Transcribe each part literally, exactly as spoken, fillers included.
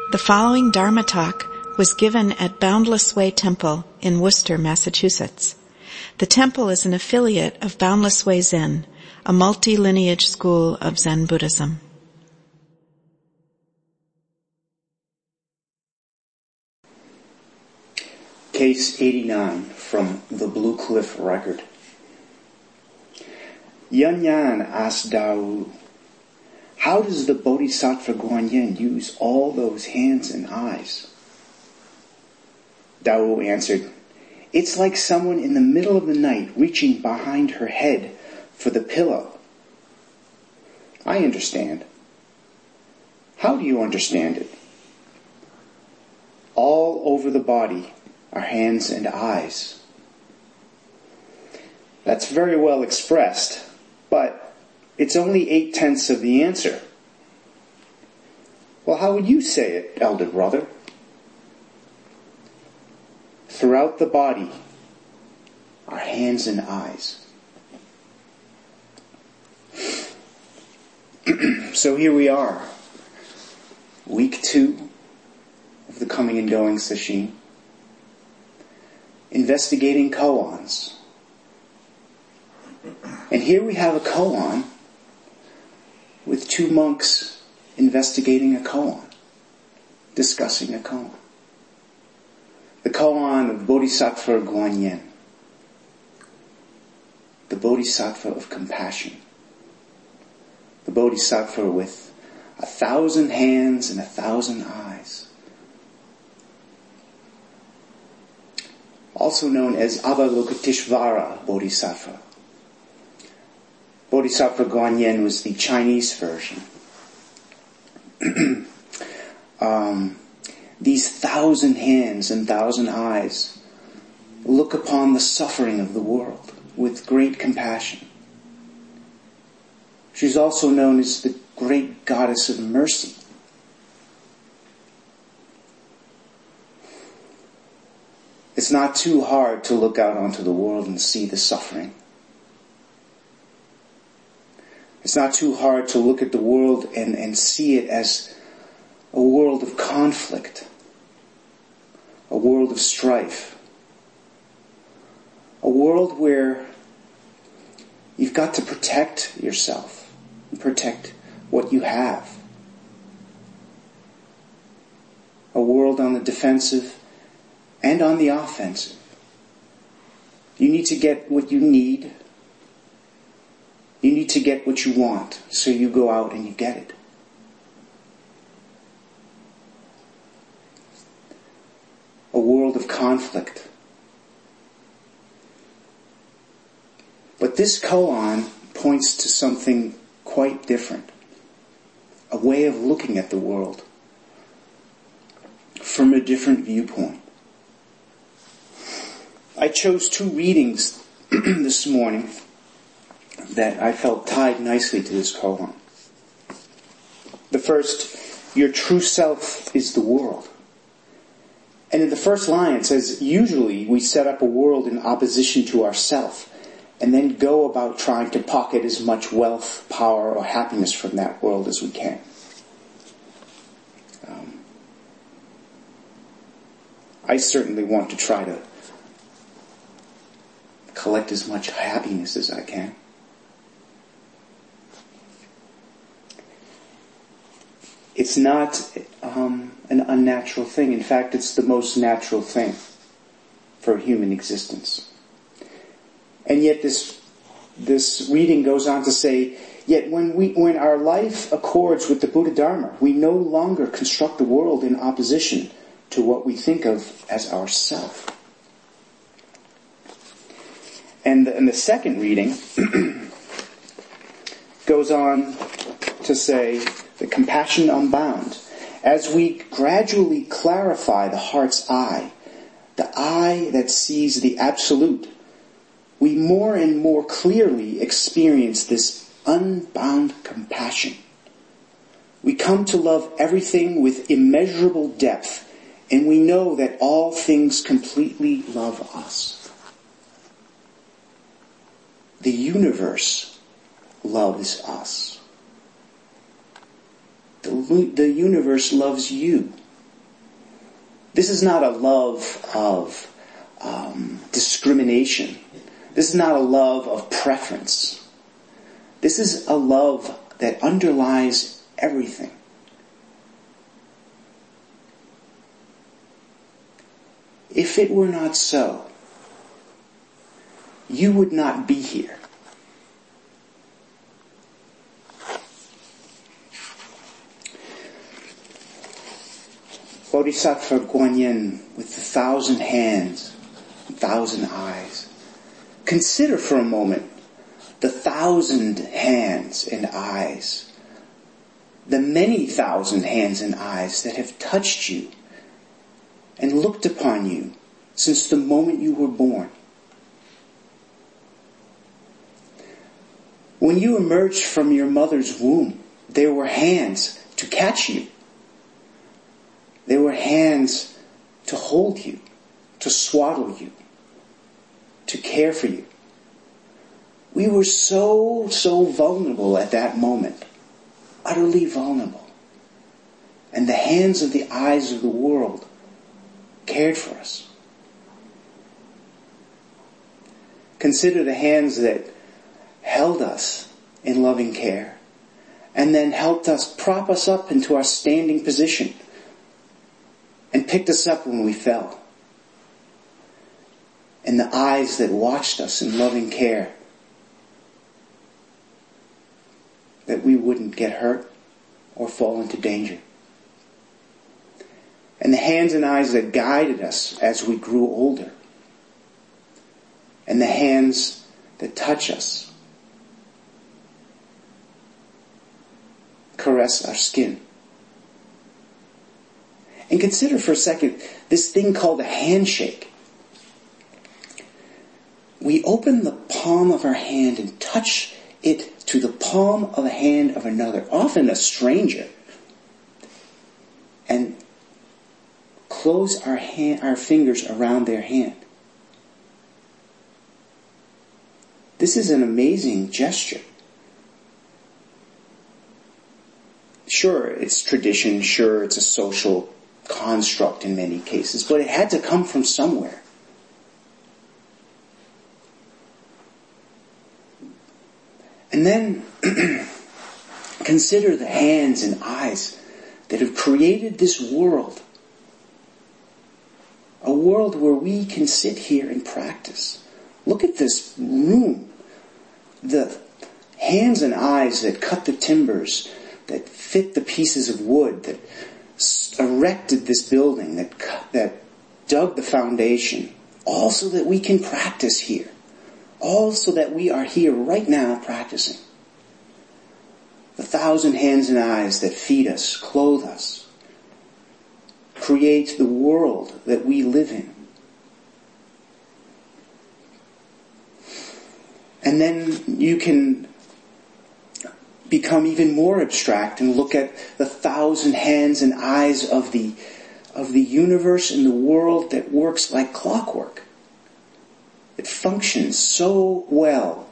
The following Dharma talk was given at Boundless Way Temple in Worcester, Massachusetts. The temple is an affiliate of Boundless Way Zen, a multi-lineage school of Zen Buddhism. Case eighty-nine from the Blue Cliff Record. Yan Yan asked Dao, how does the Bodhisattva Guanyin use all those hands and eyes? Dao answered, it's like someone in the middle of the night reaching behind her head for the pillow. I understand. How do you understand it? All over the body are hands and eyes. That's very well expressed, but it's only eight-tenths of the answer. Well, how would you say it, elder brother? Throughout the body are hands and eyes. So here we are, week two of the Coming and Going Sesshin, investigating koans. And here we have a koan with two monks investigating a koan, discussing a koan. The koan of Bodhisattva Guanyin, the Bodhisattva of compassion, the Bodhisattva with a thousand hands and a thousand eyes, also known as Avalokiteshvara Bodhisattva. Bodhisattva Guanyin was the Chinese version. um, these thousand hands and thousand eyes look upon the suffering of the world with great compassion. She's also known as the great goddess of mercy. It's not too hard to look out onto the world and see the suffering. It's not too hard to look at the world and, and see it as a world of conflict, a world of strife, a world where you've got to protect yourself and protect what you have. A world on the defensive and on the offensive. You need to get what you need. You need to get what you want, so you go out and you get it. A world of conflict. But this koan points to something quite different. A way of looking at the world from a different viewpoint. I chose two readings this morning that I felt tied nicely to this koan. The first, your true self is the world. And in the first line it says, usually we set up a world in opposition to ourself and then go about trying to pocket as much wealth, power, or happiness from that world as we can. Um, I certainly want to try to collect as much happiness as I can. It's not um, an unnatural thing. In fact, it's the most natural thing for human existence. And yet this this reading goes on to say, yet when we when our life accords with the Buddha Dharma, we no longer construct the world in opposition to what we think of as ourself. And the, and the second reading goes on to say, the compassion unbound. As we gradually clarify the heart's eye, the eye that sees the absolute, we more and more clearly experience this unbound compassion. We come to love everything with immeasurable depth, and we know that all things completely love us. The universe loves us. The, the universe loves you. This is not a love of um, discrimination. This is not a love of preference. This is a love that underlies everything. If it were not so, you would not be here. Bodhisattva Guanyin with the thousand hands, thousand eyes. Consider for a moment the thousand hands and eyes, the many thousand hands and eyes that have touched you and looked upon you since the moment you were born. When you emerged from your mother's womb, there were hands to catch you. There were hands to hold you, to swaddle you, to care for you. We were so, so vulnerable at that moment, utterly vulnerable. And the hands of the eyes of the world cared for us. Consider the hands that held us in loving care and then helped us prop us up into our standing position and picked us up when we fell. And the eyes that watched us in loving care that we wouldn't get hurt or fall into danger. And the hands and eyes that guided us as we grew older. And the hands that touch us, caress our skin. And consider for a second this thing called a handshake. We open the palm of our hand and touch it to the palm of the hand of another, often a stranger, and close our hand, our fingers around their hand. This is an amazing gesture. Sure, it's tradition, sure, it's a social construct in many cases, but it had to come from somewhere. And then consider the hands and eyes that have created this world. A world where we can sit here and practice. Look at this room. The hands and eyes that cut the timbers, that fit the pieces of wood, that erected this building, that that dug the foundation, all so that we can practice here, all so that we are here right now practicing. The thousand hands and eyes that feed us, clothe us, create the world that we live in. And then you can become even more abstract and look at the thousand hands and eyes of the of the universe and the world that works like clockwork. It functions so well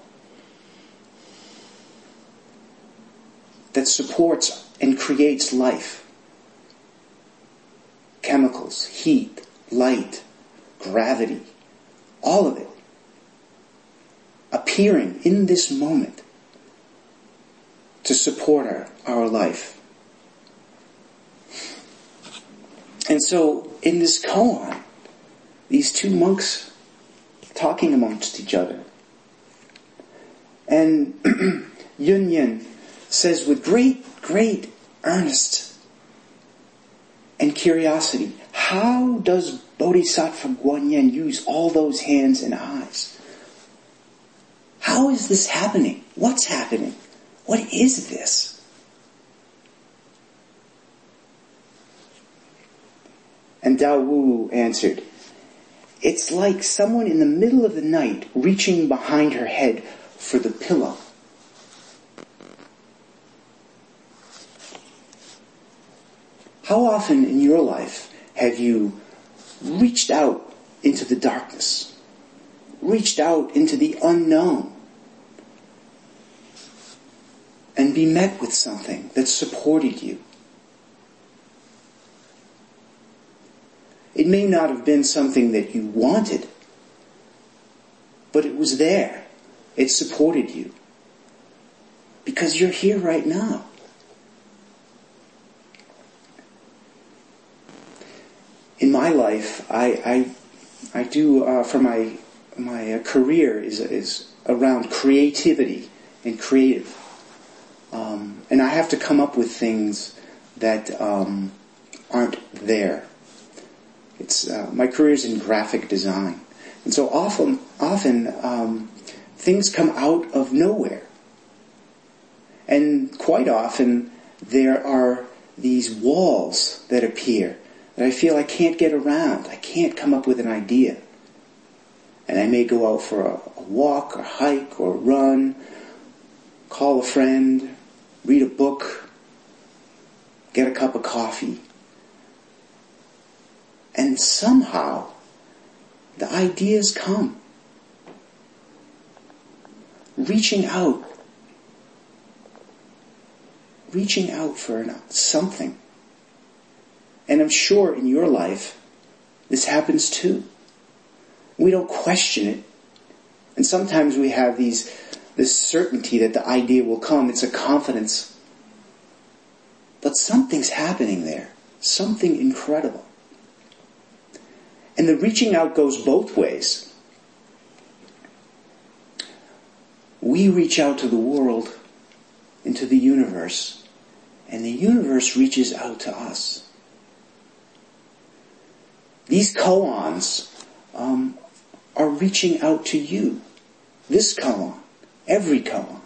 that supports and creates life. Chemicals, heat, light, gravity, all of it appearing in this moment to support our, our life. And so, in this koan, these two monks talking amongst each other. And Yun Yin says with great, great earnest and curiosity, how does Bodhisattva Guanyin use all those hands and eyes? How is this happening? What's happening? What is this? And Dao Wu answered, it's like someone in the middle of the night reaching behind her head for the pillow. How often in your life have you reached out into the darkness, reached out into the unknown, and be met with something that supported you? may not have been something that you wanted, but it was there. It supported you. Because you're here right now. In my life, I I, I do uh, for my my uh, career is is around creativity and creative, um, and I have to come up with things that um, aren't there. It's uh, my career is in graphic design, and so often often um, things come out of nowhere, and quite often there are these walls that appear that I feel I can't get around. I can't come up with an idea. And I may go out for a, a walk or hike or run, call a friend, read a book, get a cup of coffee. And somehow the ideas come. Reaching out. Reaching out for something. And I'm sure in your life, this happens too. We don't question it. And sometimes we have these, this certainty that the idea will come. It's a confidence. But something's happening there. Something incredible. And the reaching out goes both ways. We reach out to the world, into the universe, and the universe reaches out to us. These koans um, are reaching out to you. This koan, every koan.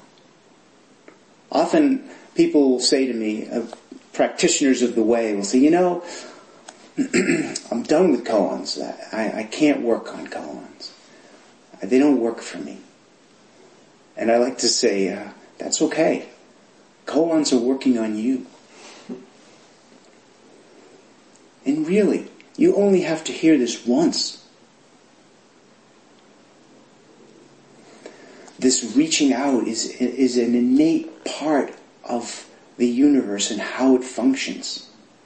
Often people will say to me, uh, practitioners of the way will say, you know, I'm done with koans. I, I can't work on koans. They don't work for me. And I like to say, uh, that's okay. Koans are working on you. And really, you only have to hear this once. This reaching out is, is an innate part of the universe and how it functions.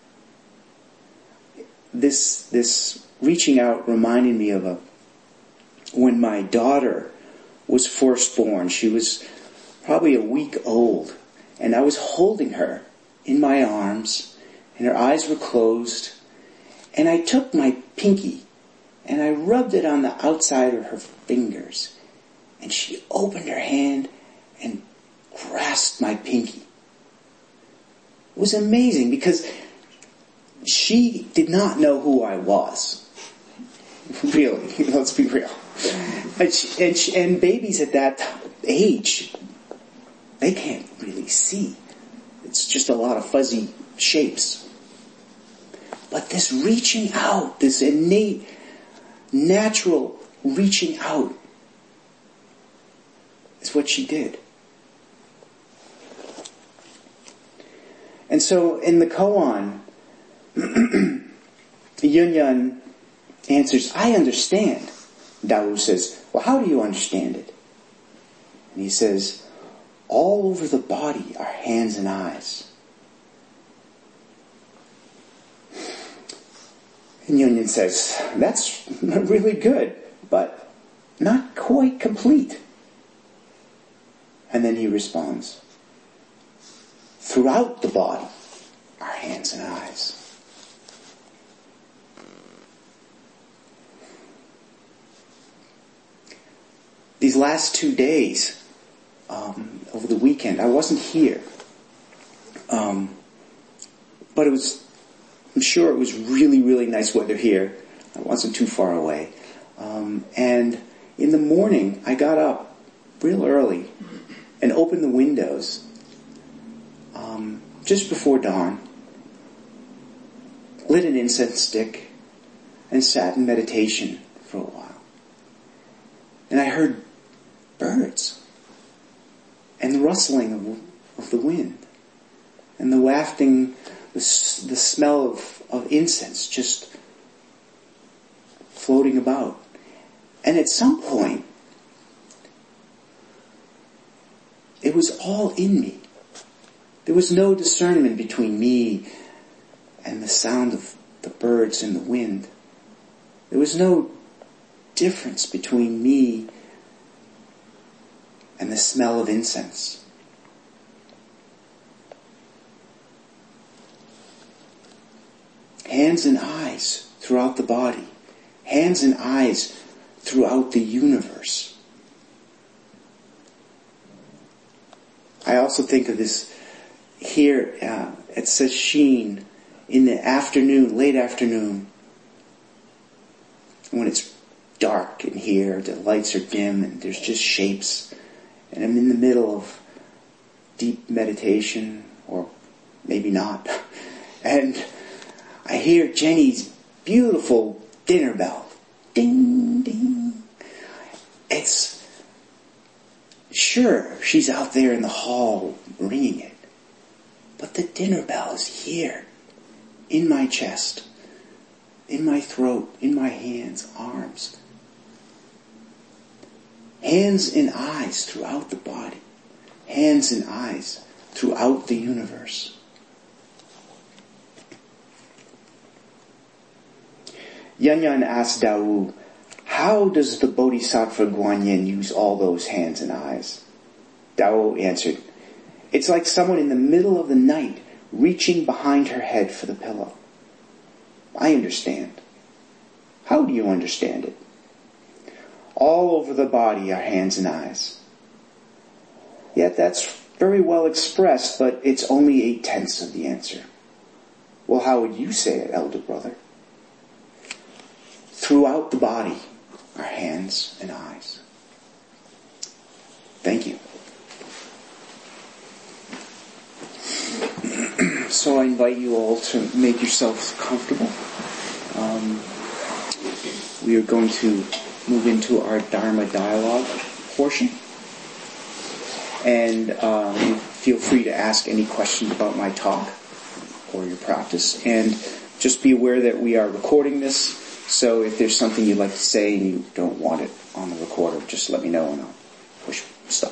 This, this reaching out reminded me of a, when my daughter was first born. She was probably a week old, and I was holding her in my arms, and her eyes were closed. And I took my pinky and I rubbed it on the outside of her fingers. And she opened her hand and grasped my pinky. It was amazing because she did not know who I was. Really, let's be real. And, she, and, she, and babies at that age, they can't really see. It's just a lot of fuzzy shapes. But this reaching out, this innate, natural reaching out, is what she did. And so in the koan, Yun Yun answers, I understand. Dawu says, well, how do you understand it? And he says, all over the body are hands and eyes. And Yun Yun says, that's really good, but not quite complete. And then he responds, throughout the body are hands and eyes. These last two days, um, over the weekend, I wasn't here. Um, but it was, I'm sure it was really, really nice weather here. I wasn't too far away. Um, and in the morning, I got up real early and opened the windows um, just before dawn, lit an incense stick, and sat in meditation for a while. And I heard birds and the rustling of, of the wind and the wafting, the, the smell of, of incense just floating about. And at some point, it was all in me. There was no discernment between me and the sound of the birds and the wind. There was no difference between me and the smell of incense. Hands and eyes throughout the body. Hands and eyes throughout the universe. I also think of this here, uh, it says sheen, in the afternoon, late afternoon, when it's dark in here, the lights are dim and there's just shapes, and I'm in the middle of deep meditation, or maybe not, and I hear Jenny's beautiful dinner bell. Ding, ding. It's, sure, she's out there in the hall ringing it, but the dinner bell is here, in my chest, in my throat, in my hands, arms. Hands and eyes throughout the body. Hands and eyes throughout the universe. Yan Yan asked Dao, how does the Bodhisattva Guanyin use all those hands and eyes? Dao answered, it's like someone in the middle of the night reaching behind her head for the pillow. I understand. How do you understand it? All over the body are hands and eyes. Yet that's very well expressed, but it's only eight-tenths of the answer. Well, how would you say it, elder brother? Throughout the body are hands and eyes. Thank you. So I invite you all to make yourselves comfortable. Um, we are going to move into our Dharma dialogue portion. And um, feel free to ask any questions about my talk or your practice. And just be aware that we are recording this, so if there's something you'd like to say and you don't want it on the recorder, just let me know and I'll push stop.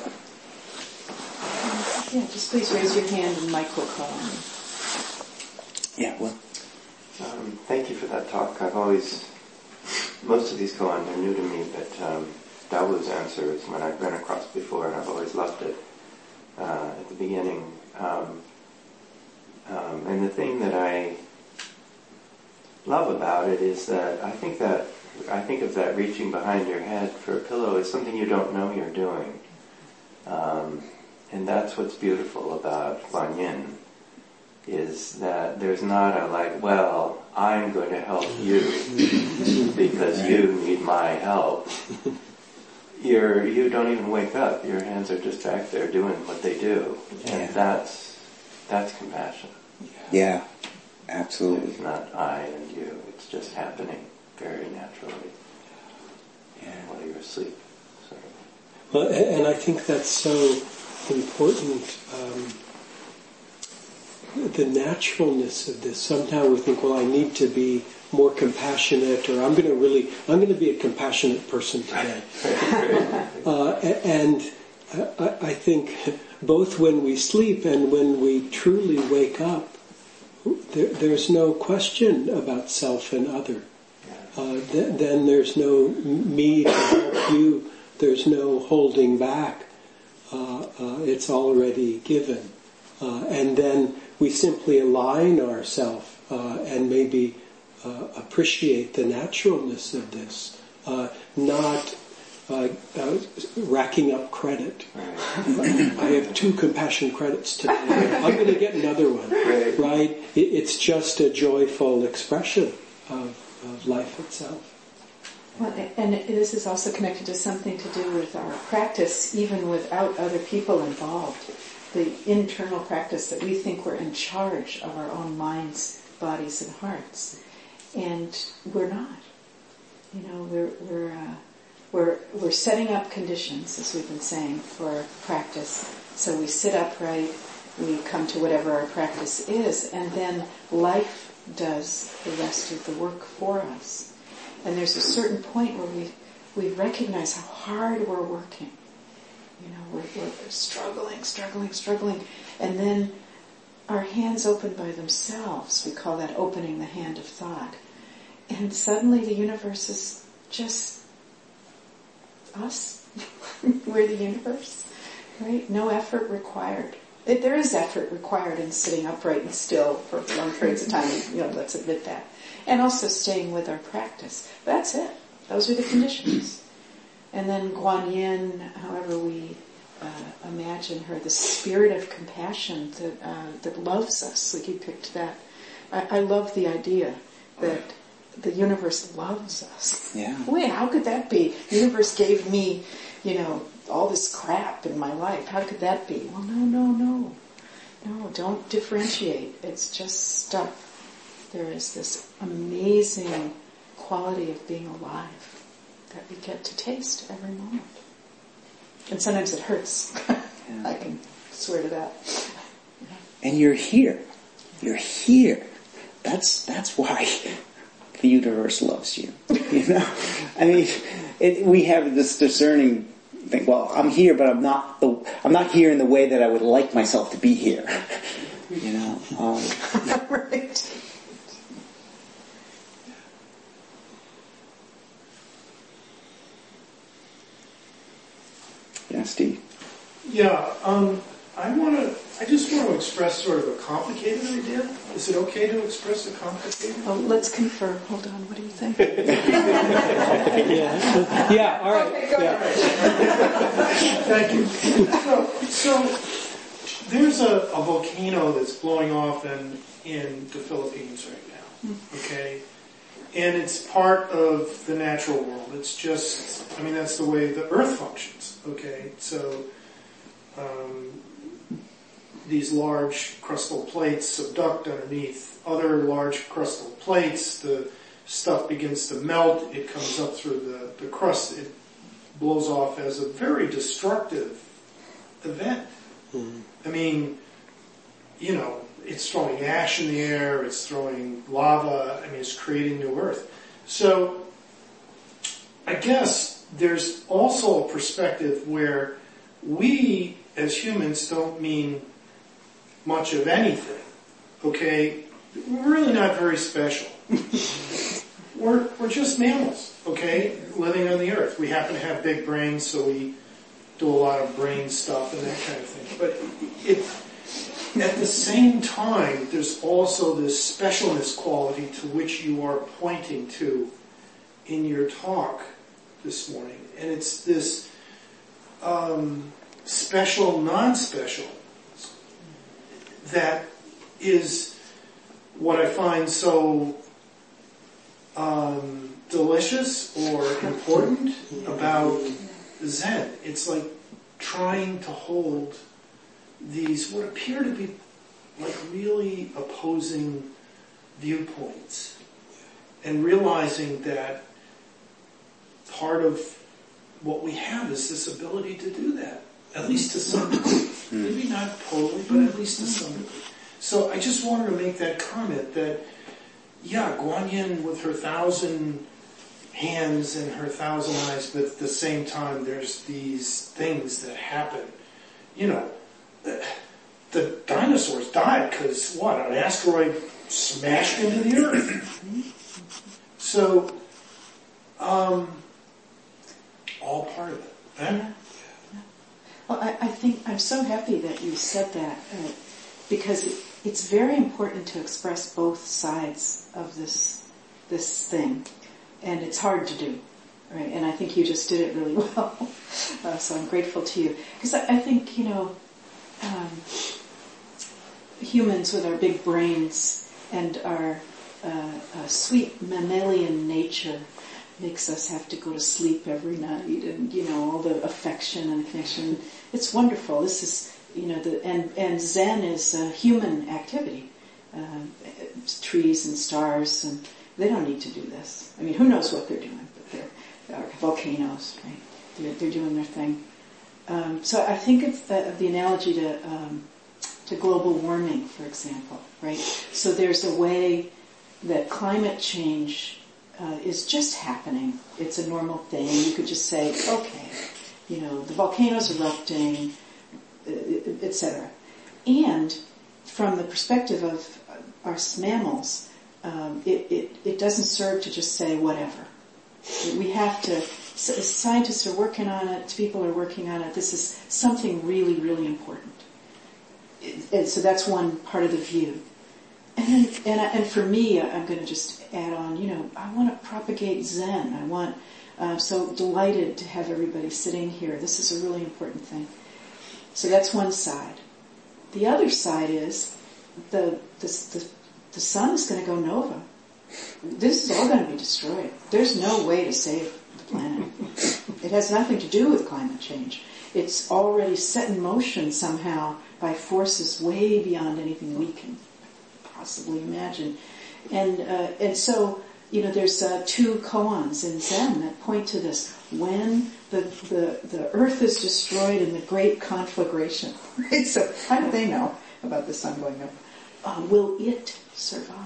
Yeah, just please raise your hand and Mike will call on you. Yeah, well. Um, thank you for that talk. I've always, most of these koan are new to me, but um, Dao's answer is one I've run across before and I've always loved it uh, at the beginning. Um, um, and the thing that I love about it is that I think that I think of that reaching behind your head for a pillow as something you don't know you're doing. Um, and that's what's beautiful about Guanyin, is that there's not a like, well, I'm going to help you because you need my help. You're, you don't even wake up. Your hands are just back there doing what they do. And yeah. that's that's compassion. Yeah, absolutely. It's not I and you. It's just happening very naturally yeah. while you're asleep. So. Well, and I think that's so important. Um, the naturalness of this. Sometimes we think, well, I need to be more compassionate, or I'm going to really, I'm going to be a compassionate person today. uh, and I, I think both when we sleep and when we truly wake up, there, there's no question about self and other. Uh, th- then there's no me to help you. There's no holding back. Uh, uh, it's already given. Uh, and then we simply align ourselves uh, and maybe uh, appreciate the naturalness of this, uh, not uh, uh, racking up credit. I have two compassion credits today. I'm going to get another one. Right? It, it's just a joyful expression of, of life itself. Well, and this is also connected to something to do with our practice, even without other people involved. The internal practice that we think we're in charge of our own minds, bodies, and hearts, and we're not. You know, we're we're uh, we're we're setting up conditions, as we've been saying, for practice. So we sit upright, we come to whatever our practice is, and then life does the rest of the work for us. And there's a certain point where we we recognize how hard we're working. You know, we're, we're struggling, struggling, struggling. And then our hands open by themselves. We call that opening the hand of thought. and suddenly the universe is just us. We're the universe, right? No effort required. It, there is effort required in sitting upright and still for long periods of time. You know, let's admit that. And also staying with our practice. That's it. Those are the conditions. And then Guan Yin, however we uh, imagine her, the spirit of compassion that uh, that loves us. Like you picked that. I, I love the idea that the universe loves us. Yeah. Wait, how could that be? The universe gave me, you know, all this crap in my life. How could that be? Well, no, no, no. No, don't differentiate. It's just stuff. There is this amazing quality of being alive that we get to taste every moment. And sometimes it hurts. Yeah. I can swear to that. Yeah. And you're here. You're here. That's that's why the universe loves you. You know? I mean, it, we have this discerning thing. Well, I'm here, but I'm not. The, I'm not here in the way that I would like myself to be here. You know. Um, right. Yeah, Steve. Yeah. Um, I want to. I just want to express sort of a complicated idea. Is it okay to express a complicated? Oh, let's confer. Hold on. What do you think? yeah. Yeah. All right. Okay, go yeah. ahead. Thank you. So, so there's a, a volcano that's blowing off in in the Philippines right now. Okay, and it's part of the natural world. It's just. I mean, that's the way the Earth functions. Okay, so. Um, These large crustal plates subduct underneath other large crustal plates. The stuff begins to melt. It comes up through the, the crust. It blows off as a very destructive event. Mm-hmm. I mean, you know, it's throwing ash in the air. It's throwing lava. I mean, it's creating new earth. So I guess there's also a perspective where we as humans don't mean much of anything, okay? We're really not very special. we're we're just mammals, okay? Living on the earth. We happen to have big brains, so we do a lot of brain stuff and that kind of thing. But it, at the same time, there's also this specialness quality to which you are pointing to in your talk this morning. And it's this um, special, non-special that is what I find so um, delicious or important about Zen. It's like trying to hold these what appear to be like really opposing viewpoints and realizing that part of what we have is this ability to do that, at least to some degree. Maybe not totally, but at least to some degree. So I just wanted to make that comment that, yeah, Guan Yin with her thousand hands and her thousand eyes, but at the same time there's these things that happen. You know, the, the dinosaurs died because, what, an asteroid smashed into the earth. So, um, all part of it. Eh? Well, I, I think I'm so happy that you said that uh, because it, it's very important to express both sides of this this thing, and it's hard to do, right? And I think you just did it really well, uh, so I'm grateful to you because I, I think you know um, humans with our big brains and our uh, uh, sweet mammalian nature makes us have to go to sleep every night, and you know all the affection and connection. It's wonderful. This is you know the and and Zen is a human activity. Uh, trees and stars, and they don't need to do this. I mean, who knows what they're doing? But they're, they're volcanoes, right? They're, they're doing their thing. Um, so I think of the, of the analogy to um, to global warming, for example, right? So there's a way that climate change Uh, is just happening. It's a normal thing. You could just say, okay, you know, the volcano's erupting, et cetera. And from the perspective of us mammals, um, it, it, it doesn't serve to just say whatever. We have to, scientists are working on it, people are working on it, this is something really, really important. And so that's one part of the view. And and, and for me, I'm going to just add on, you know, I want to propagate Zen. I want, I'm so delighted to have everybody sitting here. This is a really important thing. So that's one side. The other side is the the the, the sun is going to go nova. This is all going to be destroyed. There's no way to save the planet. It has nothing to do with climate change. It's already set in motion somehow by forces way beyond anything we can possibly imagine. And uh, and so, you know, there's uh, two koans in Zen that point to this. When the, the, the earth is destroyed in the great conflagration, right? So how do they know about the sun going up? Uh, will it survive?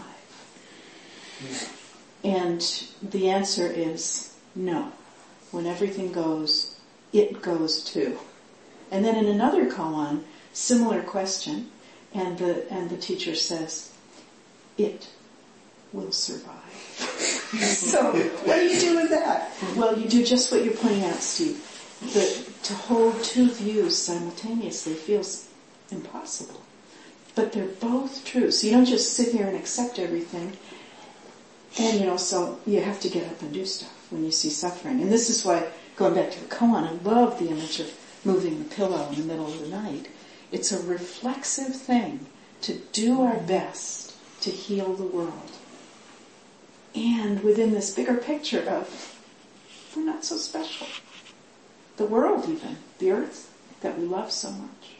And the answer is no. When everything goes, it goes too. And then in another koan, similar question, and the and the teacher says, it will survive. So what do you do with that? Well, you do just what you're pointing out, Steve. The, to hold two views simultaneously feels impossible. But they're both true. So you don't just sit here and accept everything. And, you know, so you have to get up and do stuff when you see suffering. And this is why, going back to the koan, I love the image of moving the pillow in the middle of the night. It's a reflexive thing to do our best to heal the world. And within this bigger picture of, we're not so special. The world even, the earth that we love so much.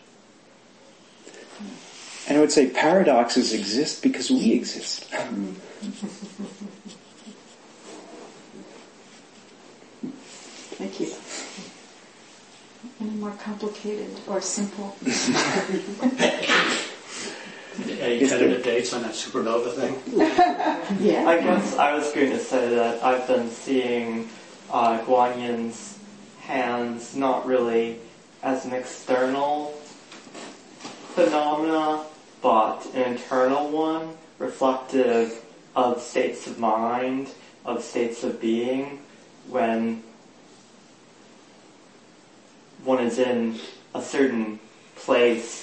And I would say paradoxes exist because we exist. Thank you. Any more complicated or simple? Any tentative dates on that supernova thing? Yeah. I guess I was going to say that I've been seeing uh, Guan Yin's hands not really as an external phenomena, but an internal one, reflective of states of mind, of states of being, when one is in a certain place,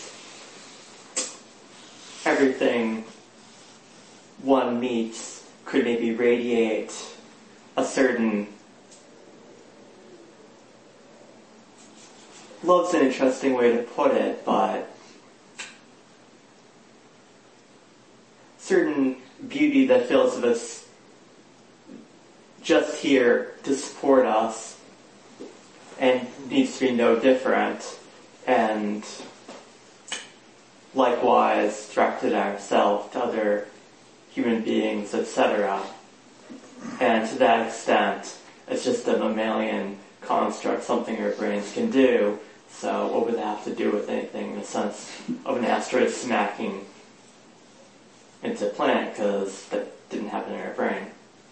everything one meets could maybe radiate a certain... Love's an interesting way to put it, but certain beauty that feels of us just here to support us and needs to be no different, and likewise directed ourselves to other human beings, et cetera. And to that extent, it's just a mammalian construct, something our brains can do. So what would that have to do with anything in the sense of an asteroid smacking into a planet, because that didn't happen in our brain?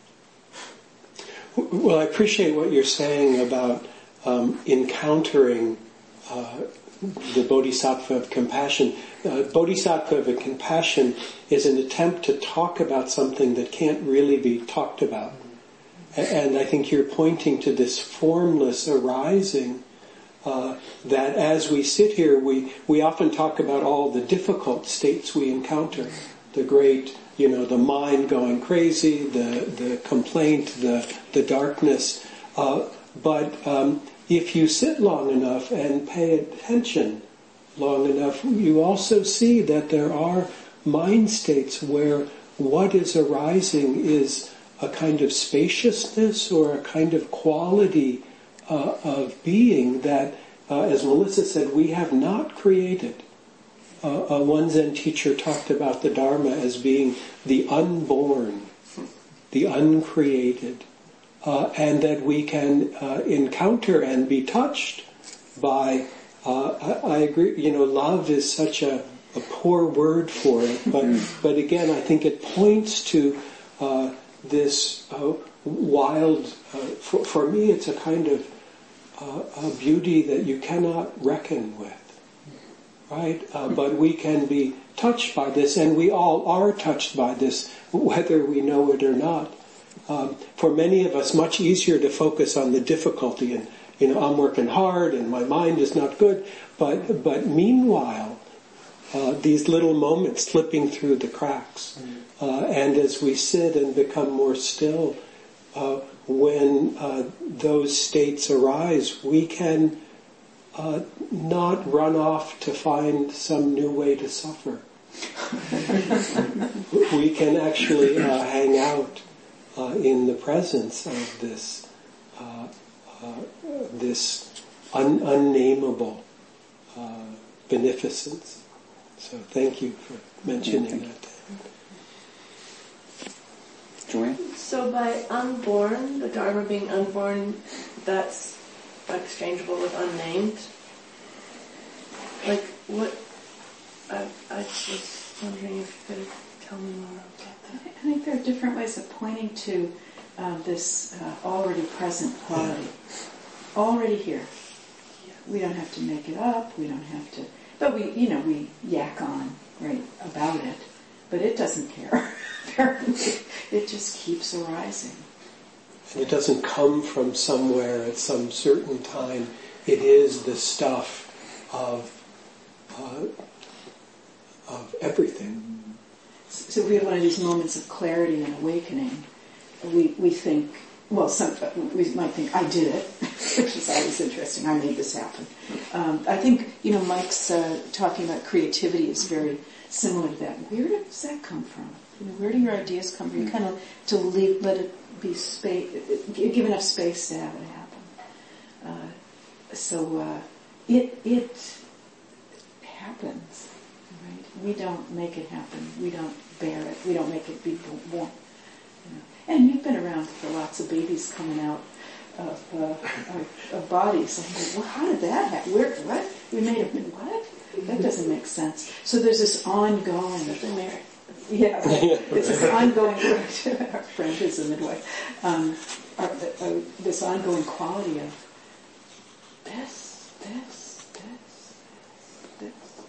Well, I appreciate what you're saying about um, encountering uh, the bodhisattva of compassion. Uh, bodhisattva of compassion is an attempt to talk about something that can't really be talked about. And I think you're pointing to this formless arising uh, that as we sit here, we, we often talk about all the difficult states we encounter. The great, you know, the mind going crazy, the, the complaint, the, the darkness. Uh, but um, if you sit long enough and pay attention long enough, you also see that there are mind states where what is arising is a kind of spaciousness or a kind of quality uh, of being that, uh, as Melissa said, we have not created. Uh, uh, one Zen teacher talked about the Dharma as being the unborn, the uncreated, uh, and that we can uh, encounter and be touched by, uh, I, I agree, you know, love is such a, a poor word for it, but, but again, I think it points to uh, this uh, wild, uh, for, for me it's a kind of uh, a beauty that you cannot reckon with. right? Uh, but we can be touched by this, and we all are touched by this, whether we know it or not. Um, for many of us, much easier to focus on the difficulty, and you know, I'm working hard, and my mind is not good. But but meanwhile, uh, these little moments slipping through the cracks, uh, and as we sit and become more still, uh, when uh, those states arise, we can uh, not run off to find some new way to suffer. We can actually uh, hang out uh, in the presence of this uh, uh, this un- unnameable uh, beneficence. So thank you for mentioning yeah, that. Joanne? So by unborn, the Dharma being unborn, that's exchangeable with unnamed? Like, what... I, I was wondering if you could tell me more about that. I think there are different ways of pointing to uh, this uh, already present quality. Already here. We don't have to make it up, we don't have to... But we, you know, we yak on, right, about it. But it doesn't care. It just keeps arising. And it doesn't come from somewhere at some certain time. It is the stuff of uh, of everything. So we have one of these moments of clarity and awakening. We we think, well, some, we might think, I did it, which is always interesting. I made this happen. Um, I think, you know, Mike's uh, talking about creativity is very similar to that. Where does that come from? You know, where do your ideas come from? You kind of to leave, let it be space, give enough space to have it happen. Uh, so uh, it it happens. Right? We don't make it happen. We don't bear it. We don't make it be born. You know. And you've been around for lots of babies coming out of, uh, of, of bodies. And you go, well, how did that happen? Where? What? We made a what? That doesn't make sense. So there's this ongoing. Yeah, there's this ongoing. Our friend is a midwife. Um, our, uh, this ongoing quality of this, this, this, this.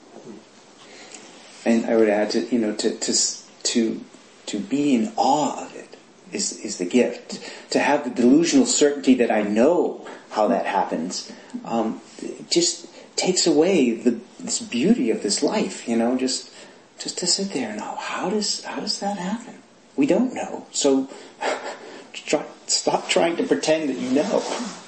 And I would add to, you know, to, to, to, to be in awe of it is, is the gift. To have the delusional certainty that I know how that happens, um, it just takes away the, this beauty of this life, you know, just, just to sit there and know, how does, how does that happen? We don't know. So, try, stop trying to pretend that you know.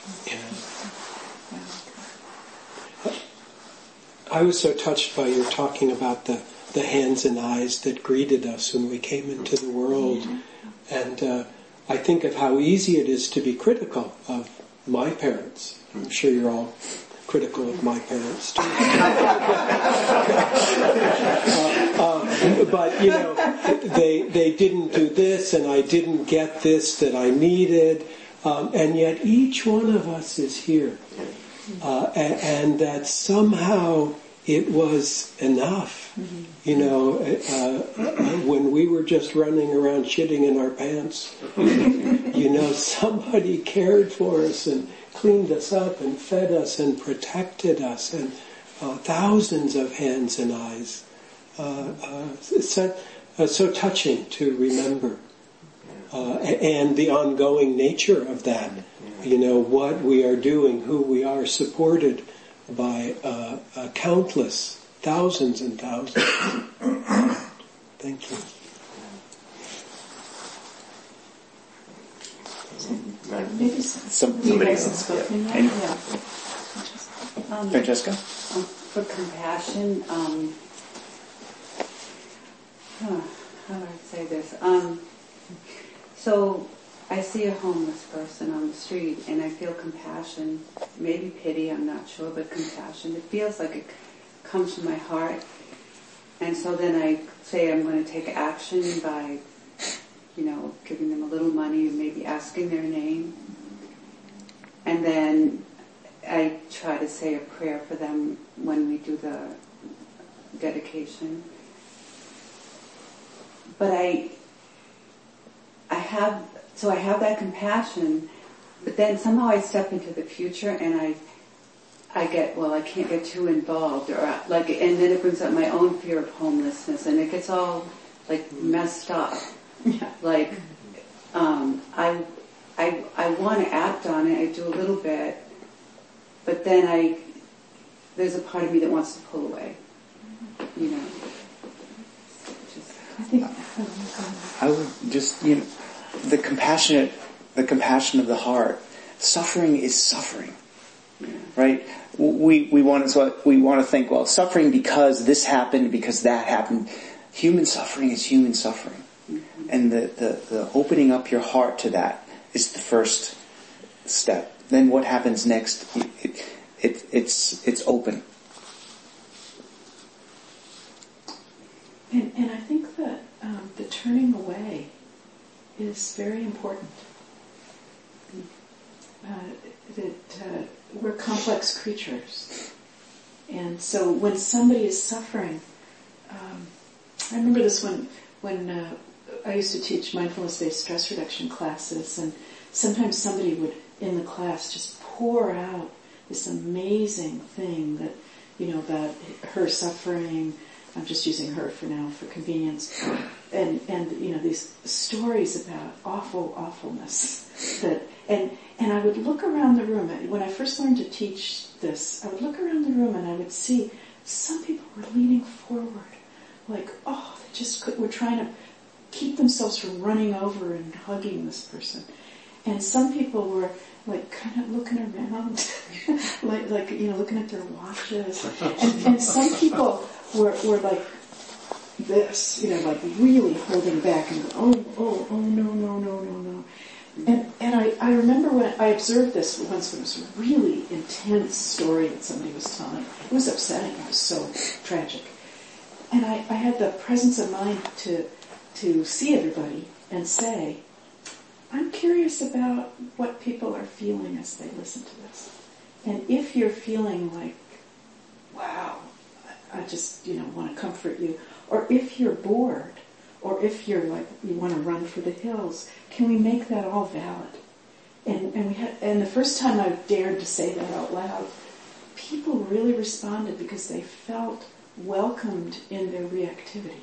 I was so touched by your talking about the, the hands and eyes that greeted us when we came into the world. And uh, I think of how easy it is to be critical of my parents. I'm sure you're all critical of my parents too. uh, uh, but, you know, they, they didn't do this and I didn't get this that I needed. Um, and yet each one of us is here. Uh, and, and that somehow it was enough. Mm-hmm. You know, uh, uh, when we were just running around shitting in our pants, you know, somebody cared for us and cleaned us up and fed us and protected us, and uh, thousands of hands and eyes. Uh, uh, it's so, uh, so touching to remember. Uh, and the ongoing nature of that. You know, what we are doing, who we are, supported by uh, uh, countless, thousands and thousands. Thank you. Maybe Some, you somebody guys have else. spoken Yeah. yet? Yeah. Um, Francesca? um, for compassion, um, huh, how do I say this? Um, so I see a homeless person on the street and I feel compassion, maybe pity, I'm not sure, but compassion. It feels like it comes from my heart. And so then I say I'm going to take action by, you know, giving them a little money, maybe asking their name. And then I try to say a prayer for them when we do the dedication. But I, I have, so I have that compassion, but then somehow I step into the future and I, I get, well, I can't get too involved, or I, like, and then it brings up my own fear of homelessness, and it gets all like messed up. Yeah. Like, um, I, I, I want to act on it. I do a little bit, but then I, there's a part of me that wants to pull away. You know. Just, I think I would just, you know, the compassionate, the compassion of the heart. Suffering is suffering, yeah. right? We we want to we want to think, well, suffering because this happened, because that happened. Human suffering is human suffering, mm-hmm. and the, the the opening up your heart to that is the first step. Then what happens next? It, it, it it's it's open. And, and I think that um, the turning away is very important. Uh, that uh, we're complex creatures. And so when somebody is suffering, um, I remember this when, when uh, I used to teach mindfulness-based stress reduction classes, and sometimes somebody would, in the class, just pour out this amazing thing that, you know, about her suffering. I'm just using her for now for convenience. And, and, you know, these stories about awful awfulness that, and, and I would look around the room. When I first learned to teach this, I would look around the room and I would see some people were leaning forward, like, oh, they just could, were trying to keep themselves from running over and hugging this person. And some people were like kind of looking around, like, like, you know, looking at their watches. And, and some people were, were like this, you know, like really holding back and going, oh, oh, oh, no, no, no, no, no. And and I, I remember when I observed this once, it was a really intense story that somebody was telling. It was upsetting. It was so tragic. And I, I had the presence of mind to to see everybody and say, I'm curious about what people are feeling as they listen to this. And if you're feeling like, wow, I just, you know, want to comfort you, or if you're bored, or if you're like, you want to run for the hills, can we make that all valid? And and we had, and the first time I dared to say that out loud, people really responded because they felt welcomed in their reactivity.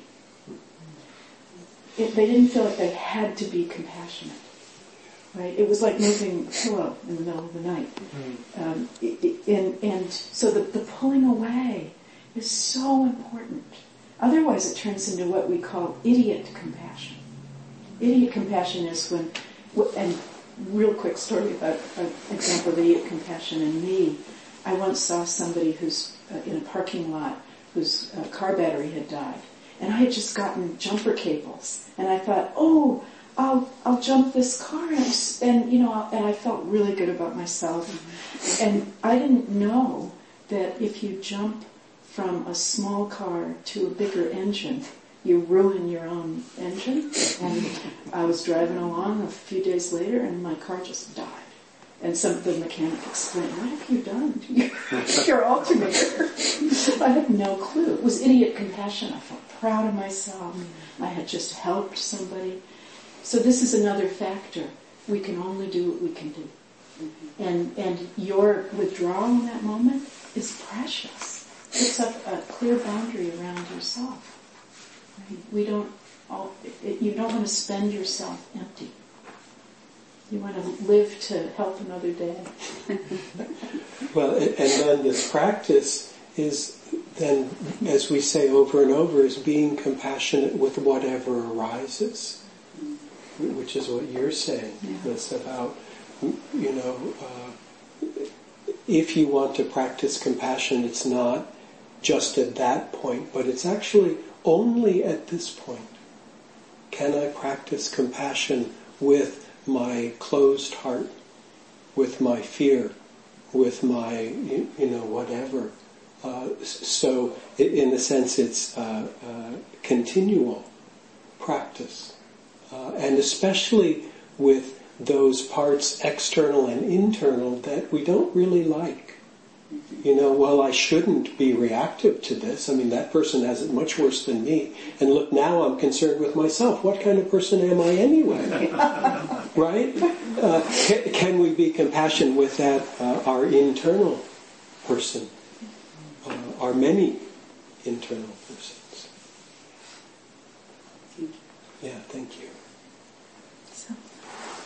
It, they didn't feel like they had to be compassionate. Right? It was like moving a pillow in the middle of the night. Mm-hmm. Um, it, it, and, and so the, the pulling away is so important. Otherwise it turns into what we call idiot compassion. Idiot compassion is when, and real quick story about an example of idiot compassion in me. I once saw somebody who's uh, in a parking lot whose uh, car battery had died. And I had just gotten jumper cables. And I thought, oh, I'll I'll jump this car, and, and you know, and I felt really good about myself. Mm-hmm. And I didn't know that if you jump from a small car to a bigger engine, you ruin your own engine. And I was driving along a few days later, and my car just died. And some the mechanic explained, "What have you done to your alternator?" I had no clue. It was idiot compassion. I felt proud of myself. I had just helped somebody. So this is another factor. We can only do what we can do. Mm-hmm. And and your withdrawal in that moment is precious. It's a, a clear boundary around yourself. Right? We don't. All, it, you don't want to spend yourself empty. You want to live to help another day. Well, and then this practice is then, as we say over and over, is being compassionate with whatever arises. Which is what you're saying. Yeah. It's about, you know, uh, if you want to practice compassion, it's not just at that point, but it's actually only at this point. Can I practice compassion with my closed heart, with my fear, with my, you, you know, whatever? Uh, so, in a sense, it's uh, uh, continual practice. Uh, and especially with those parts, external and internal, that we don't really like. You know, well, I shouldn't be reactive to this. I mean, that person has it much worse than me. And look, now I'm concerned with myself. What kind of person am I anyway? Right? Uh, can, can we be compassionate with that, uh, our internal person uh, are many internal persons. Yeah, thank you. So,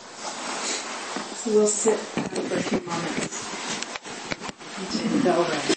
so we'll sit uh, for a few moments until the bell rings.